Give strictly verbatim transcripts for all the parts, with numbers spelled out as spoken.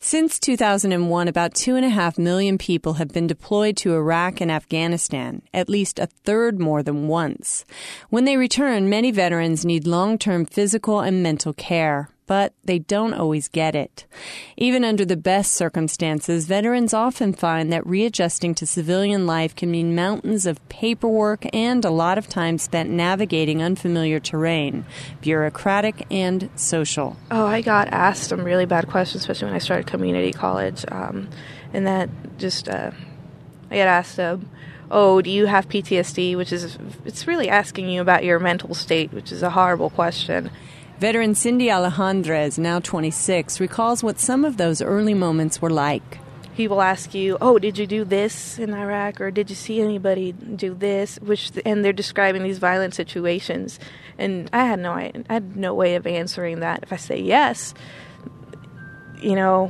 Since two thousand one, about two and a half million people have been deployed to Iraq and Afghanistan, at least a third more than once. When they return, many veterans need long-term physical and mental care, but they don't always get it. Even under the best circumstances, veterans often find that readjusting to civilian life can mean mountains of paperwork and a lot of time spent navigating unfamiliar terrain, bureaucratic and social. Oh, I got asked some really bad questions, especially when I started community college. Um, and that just, uh, I got asked, uh, oh, do you have P T S D? Which is, it's really asking you about your mental state, which is a horrible question. Veteran Cindy Alejandrez, now twenty-six, recalls what some of those early moments were like. He will ask you, oh, did you do this in Iraq, or did you see anybody do this? Which, and they're describing these violent situations. And I had no I had no way of answering that. If I say yes, you know,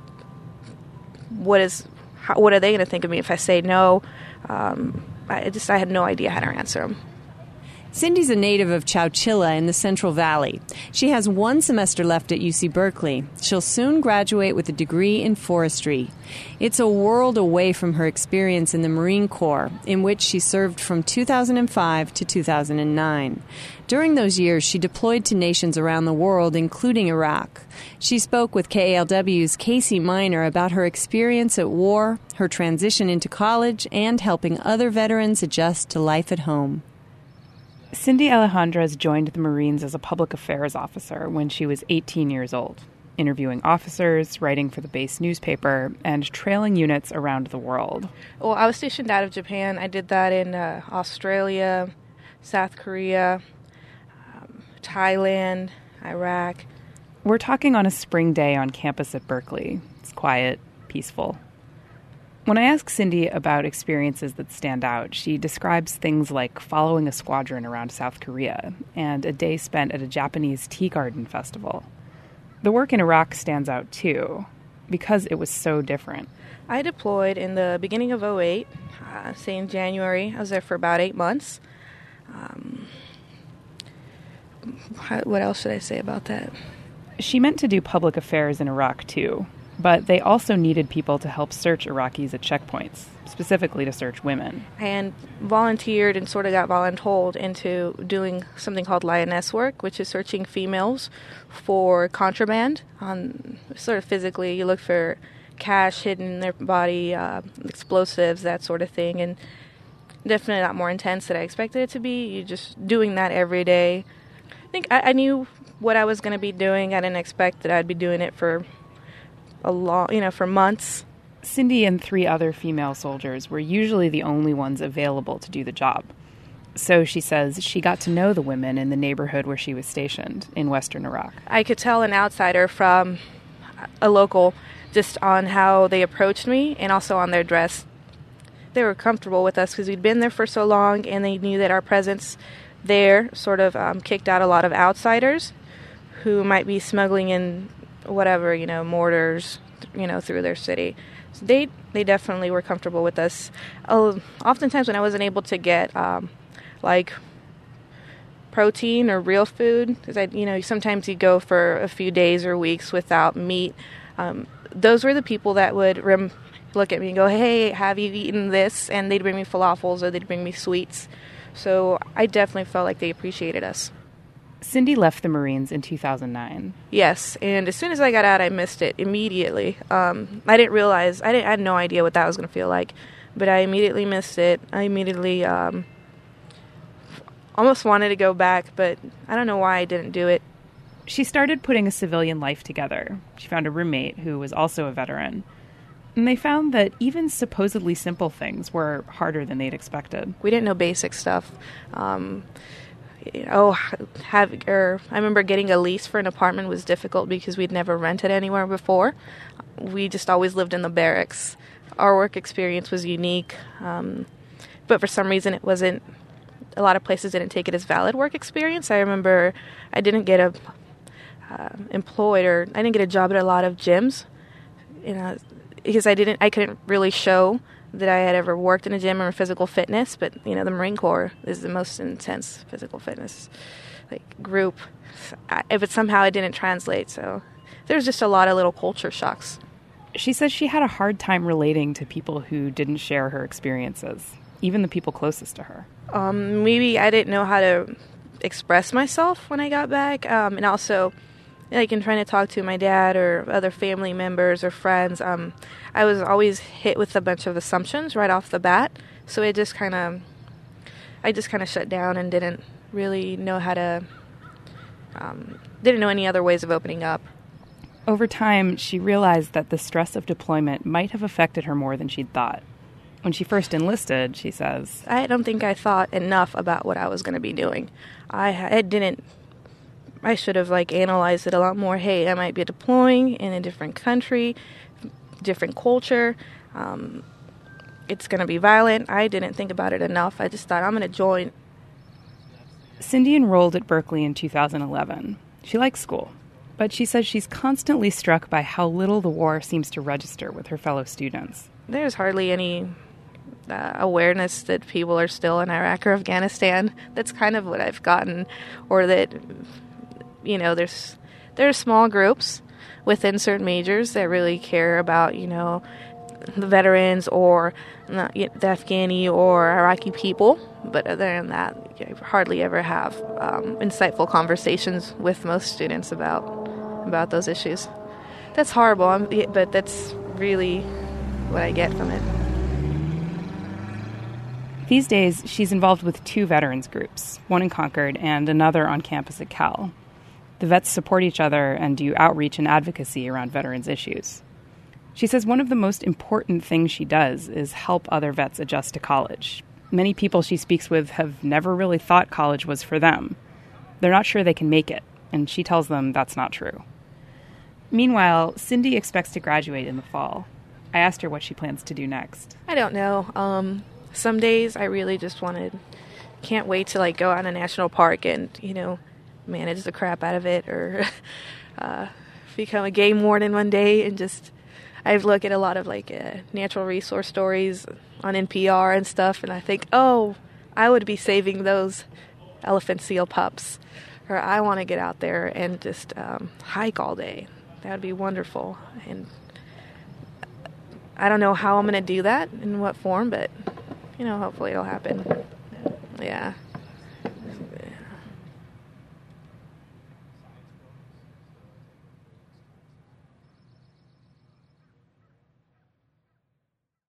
what is how, what are they going to think of me? If I say no, um, I just I had no idea how to answer them. Cindy's a native of Chowchilla in the Central Valley. She has one semester left at U C Berkeley. She'll soon graduate with a degree in forestry. It's a world away from her experience in the Marine Corps, in which she served from two thousand five to two thousand nine. During those years, she deployed to nations around the world, including Iraq. She spoke with K A L W's Casey Miner about her experience at war, her transition into college, and helping other veterans adjust to life at home. Cindy Alejandrez joined the Marines as a public affairs officer when she was eighteen years old, interviewing officers, writing for the base newspaper, and trailing units around the world. Well, I was stationed out of Japan. I did that in uh, Australia, South Korea, um, Thailand, Iraq. We're talking on a spring day on campus at Berkeley. It's quiet, peaceful. When I ask Cindy about experiences that stand out, she describes things like following a squadron around South Korea and a day spent at a Japanese tea garden festival. The work in Iraq stands out, too, because it was so different. I deployed in the beginning of oh eight, uh, say in January. I was there for about eight months. Um, what else should I say about that? She meant to do public affairs in Iraq, too. But they also needed people to help search Iraqis at checkpoints, specifically to search women. And volunteered and sort of got voluntold into doing something called lioness work, which is searching females for contraband. On sort of physically, you look for cash hidden in their body, uh, explosives, that sort of thing. And definitely not more intense than I expected it to be. You're just doing that every day. I think I, I knew what I was going to be doing. I didn't expect that I'd be doing it for a long, you know, for months. Cindy and three other female soldiers were usually the only ones available to do the job. So she says she got to know the women in the neighborhood where she was stationed in western Iraq. I could tell an outsider from a local just on how they approached me and also on their dress. They were comfortable with us because we'd been there for so long, and they knew that our presence there sort of um, kicked out a lot of outsiders who might be smuggling in whatever, you know, mortars, you know, through their city. So they they definitely were comfortable with us. Uh, oftentimes when I wasn't able to get, um, like, protein or real food, because, I, you know, sometimes you go for a few days or weeks without meat, um, those were the people that would rem- look at me and go, hey, have you eaten this? And they'd bring me falafels or they'd bring me sweets. So I definitely felt like they appreciated us. Cindy left the Marines in two thousand nine. Yes, and as soon as I got out, I missed it immediately. Um, I didn't realize, I, didn't, I had no idea what that was going to feel like, but I immediately missed it. I immediately um, almost wanted to go back, but I don't know why I didn't do it. She started putting a civilian life together. She found a roommate who was also a veteran. And they found that even supposedly simple things were harder than they'd expected. We didn't know basic stuff. Um Oh, have or I remember getting a lease for an apartment was difficult because we'd never rented anywhere before. We just always lived in the barracks. Our work experience was unique, um, but for some reason it wasn't. A lot of places didn't take it as valid work experience. I remember I didn't get a uh, employed or I didn't get a job at a lot of gyms, you know, because I didn't. I couldn't really show that I had ever worked in a gym or physical fitness, but, you know, the Marine Corps is the most intense physical fitness, like, group. I, but somehow it didn't translate, so there's just a lot of little culture shocks. She says she had a hard time relating to people who didn't share her experiences, even the people closest to her. Um, maybe I didn't know how to express myself when I got back, um, and also, like in trying to talk to my dad or other family members or friends, um, I was always hit with a bunch of assumptions right off the bat. So it just kind of, I just kind of shut down and didn't really know how to, um, didn't know any other ways of opening up. Over time, she realized that the stress of deployment might have affected her more than she'd thought. When she first enlisted, she says, I don't think I thought enough about what I was going to be doing. I, I didn't, I should have like analyzed it a lot more. Hey, I might be deploying in a different country, different culture. Um, it's going to be violent. I didn't think about it enough. I just thought I'm going to join. Cindy enrolled at Berkeley in two thousand eleven. She likes school, but she says she's constantly struck by how little the war seems to register with her fellow students. There's hardly any uh, awareness that people are still in Iraq or Afghanistan. That's kind of what I've gotten, or that, you know, there's there are small groups within certain majors that really care about, you know, the veterans or the Afghani or Iraqi people. But other than that, I hardly ever have um, insightful conversations with most students about about those issues. That's horrible, I'm, but that's really what I get from it. These days, she's involved with two veterans groups, one in Concord and another on campus at Cal. The vets support each other and do outreach and advocacy around veterans issues. She says one of the most important things she does is help other vets adjust to college. Many people she speaks with have never really thought college was for them. They're not sure they can make it, and she tells them that's not true. Meanwhile, Cindy expects to graduate in the fall. I asked her what she plans to do next. I don't know. Um, some days I really just wanted, can't wait to like go out in a national park and, you know, manage the crap out of it, or uh, become a game warden one day. And just, I look at a lot of like uh, natural resource stories on N P R and stuff, and I think, oh, I would be saving those elephant seal pups, or I want to get out there and just um, hike all day. That would be wonderful. And I don't know how I'm going to do that, in what form, but, you know, hopefully it'll happen. Yeah.